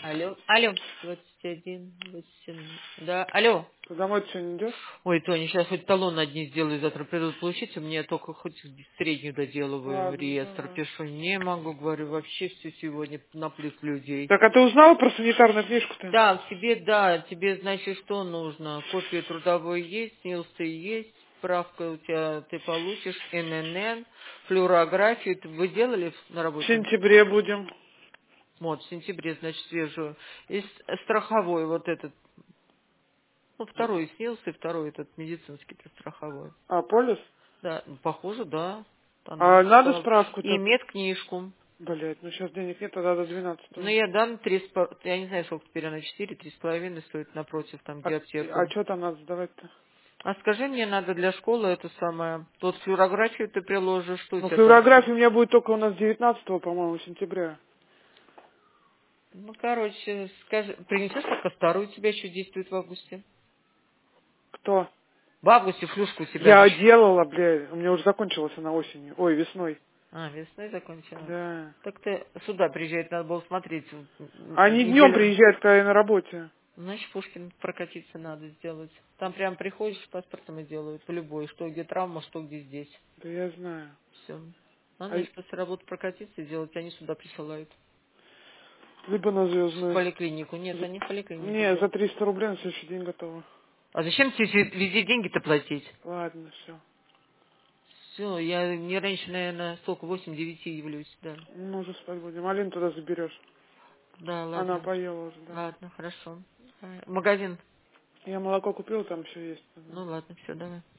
Алло, алло, 21, 8, да, алло. Ты домой ты сегодня идешь? Ой, Тоня, сейчас хоть талон одни сделаю, завтра придут получить, у меня только хоть среднюю доделываю в Ладно, реестр, давай. пишу, не могу, говорю, вообще все сегодня наплыв людей. Так, а ты узнала про санитарную книжку-то? Да, тебе, значит, что нужно? Копия трудовой есть, СНИЛСы есть, справка у тебя, ты получишь, ННН, флюорографию, вы делали на В работе? сентябре будем. Вот, в сентябре, значит, свежую. И страховой вот этот. Ну, второй снился, и второй этот медицинский-то страховой. А, полис? Да, ну, похоже, да. Там А надо написала. И справку-то? медкнижку. Блять, ну сейчас денег нет, тогда до Ну, 12-го. я дам я не знаю, сколько теперь она, 4, 3,5 стоит напротив, там, где А аптека. что там надо сдавать-то? А скажи, мне надо для школы это самое, тот флюорографию ты приложишь, что у Ну, тебя там? флюорография у меня будет только у нас 19-го, по-моему, сентября. Ну, короче, скажи, принесешь пока старую, у тебя еще действует в августе. Кто? В августе флюшку у тебя Я еще. делала, блядь. У меня уже закончилась она осенью. Ой, весной. А, весной закончила. Да. Так ты сюда приезжать, надо было смотреть Они днем неделю. приезжают, когда я на работе. Значит, Пушкин прокатиться надо сделать. Там прям приходишь с паспортом и делают по любой. Что где травма, что где здесь. Да я знаю. Все. А А значит, после работы прокатиться и делать, они сюда присылают. либо на В звездную. поликлинику. Нет, они в поликлинику Не, за делают. 300 рублей на следующий день готово. А зачем тебе везде деньги-то платить? Ладно, все. Все, я не раньше, наверное, сколько, 8-9 явлюсь, да. Ну, уже спать будем. Алину туда заберешь. Да, Она ладно. поела уже, да. Ладно, хорошо. Магазин. Я молоко купила, там еще есть. Ну ладно, все, давай.